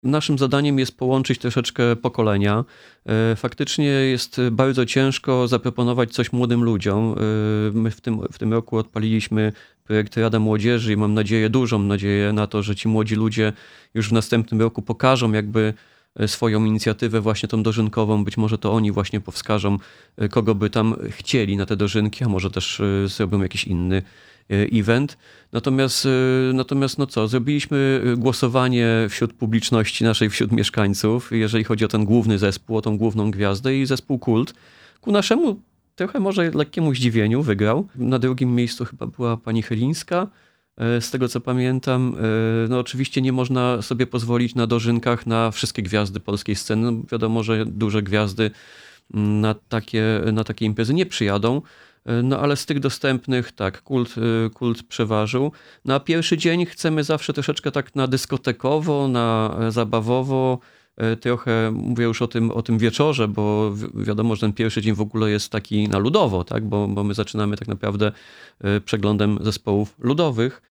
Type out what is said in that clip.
Naszym zadaniem jest połączyć troszeczkę pokolenia. Faktycznie jest bardzo ciężko zaproponować coś młodym ludziom. My w tym roku odpaliliśmy projekt Rada Młodzieży i mam nadzieję, dużą nadzieję na to, że ci młodzi ludzie już w następnym roku pokażą jakby swoją inicjatywę właśnie tą dożynkową. Być może to oni właśnie powskażą, kogo by tam chcieli na te dożynki, a może też zrobią jakiś inny event. Natomiast no co, zrobiliśmy głosowanie wśród publiczności naszej, wśród mieszkańców, jeżeli chodzi o ten główny zespół, o tą główną gwiazdę i zespół Kult. Ku naszemu trochę może lekkiemu zdziwieniu wygrał. Na drugim miejscu chyba była pani Chylińska. Z tego co pamiętam, no oczywiście nie można sobie pozwolić na dożynkach na wszystkie gwiazdy polskiej sceny. No wiadomo, że duże gwiazdy na takie imprezy nie przyjadą. No ale z tych dostępnych, tak, kult przeważył. Na pierwszy dzień chcemy zawsze troszeczkę tak na dyskotekowo, na zabawowo, trochę mówię już o tym wieczorze, bo wiadomo, że ten pierwszy dzień w ogóle jest taki na ludowo, tak, bo my zaczynamy tak naprawdę przeglądem zespołów ludowych.